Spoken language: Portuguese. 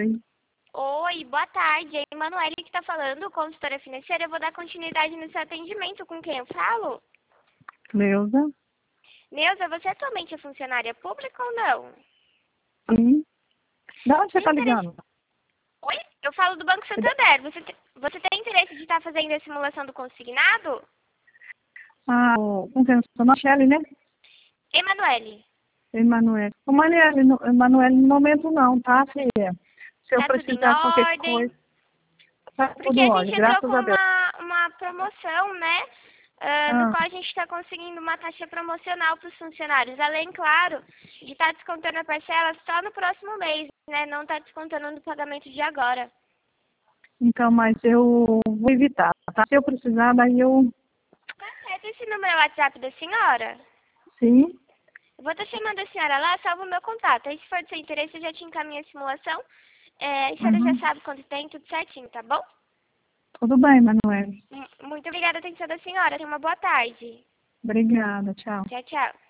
Oi, boa tarde. É a Emanuele que está falando, consultora financeira. Eu vou dar continuidade no seu atendimento. Com quem eu falo? Neuza? Neuza, você atualmente é funcionária pública ou não? Sim. De onde você Tem está interesse... ligando? Oi? Eu falo do Banco Santander. Você tem interesse de estar fazendo a simulação do consignado? Com quem? Michele, né? Emanuele, Emanuele. Emanuele, no momento não, tá, filha? Se eu tá tudo em precisar de qualquer ordem? coisa, tá Porque tudo a ordem, gente entrou graças com a Deus. uma promoção, né? No Ah, qual a gente está conseguindo uma taxa promocional para os funcionários. Além, claro, de estar descontando a parcela só no próximo mês, né? Não está descontando no pagamento de agora. então, mas eu vou evitar, tá? Se eu precisar, daí eu... Tá certo. Esse número é o WhatsApp da senhora? Sim. Eu vou estar chamando a senhora lá, salva o meu contato. Aí, se for do seu interesse, eu já te encaminho a simulação. A senhora já Uhum. sabe quanto tem, tudo certinho, tá bom? Tudo bem, Emanuele. Muito obrigada, atenção da senhora. Tenha uma boa tarde. Obrigada, tchau. Tchau, tchau.